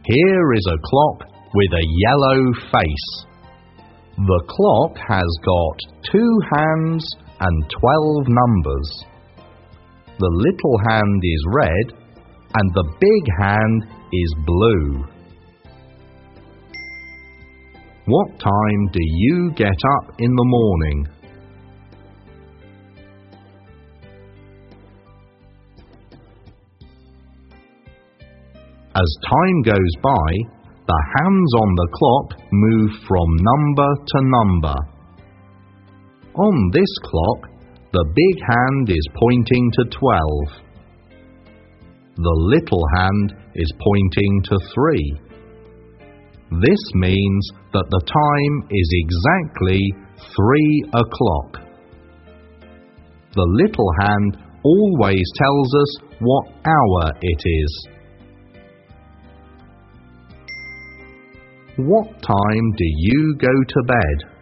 Here is a clock with a yellow face. The clock has got 2 hands and 12 numbers. The little hand is red and the big hand is blue. What time do you get up in the morning? As time goes by, the hands on the clock move from number to number. On this clock, the big hand is pointing to 12. The little hand is pointing to 3. This means that the time is exactly 3 o'clock. The little hand always tells us what hour it is. What time do you go to bed?